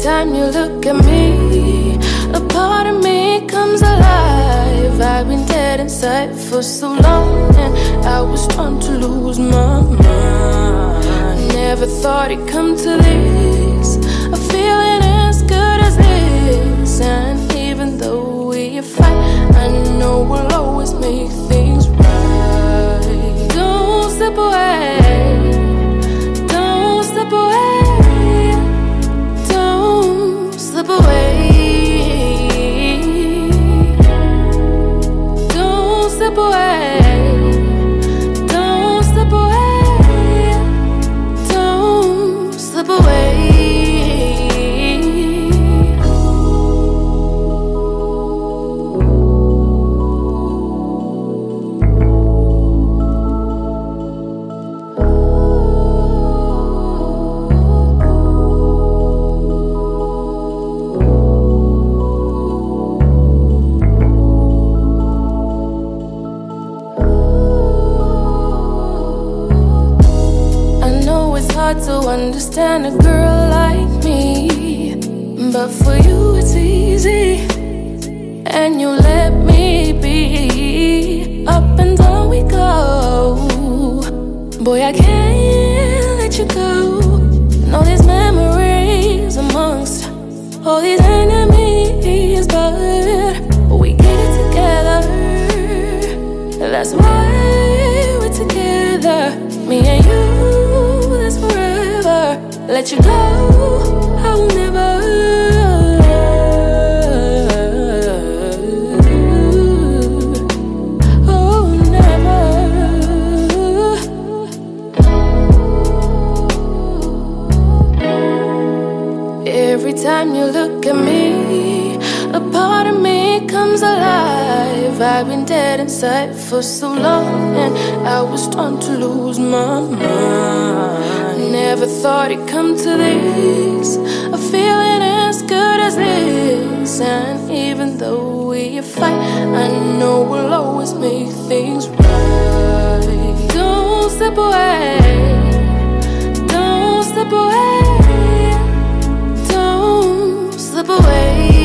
time you look at me, a part of me comes alive. I've been dead inside for so long, and I was trying to lose my mind. Never thought it'd come to this, a feeling as good as this. And even though we fight, I know we'll always make things right. Don't slip away, don't slip away, don't slip away. Don't slip away, don't slip away, don't slip away. Hard to understand a girl like me, but for you it's easy, and you let me be. Up and down we go, boy, I can't let you go. And all these memories amongst all these enemies, but we get it together. That's why we're together, me and you. Let you go, I will never. Oh, never. Every time you look at me, a part of me comes alive. I've been dead inside for so long, and I was trying to lose my mind. Never thought it'd come to this, a feeling as good as this. And even though we fight, I know we'll always make things right. Don't slip away, don't slip away, don't slip away.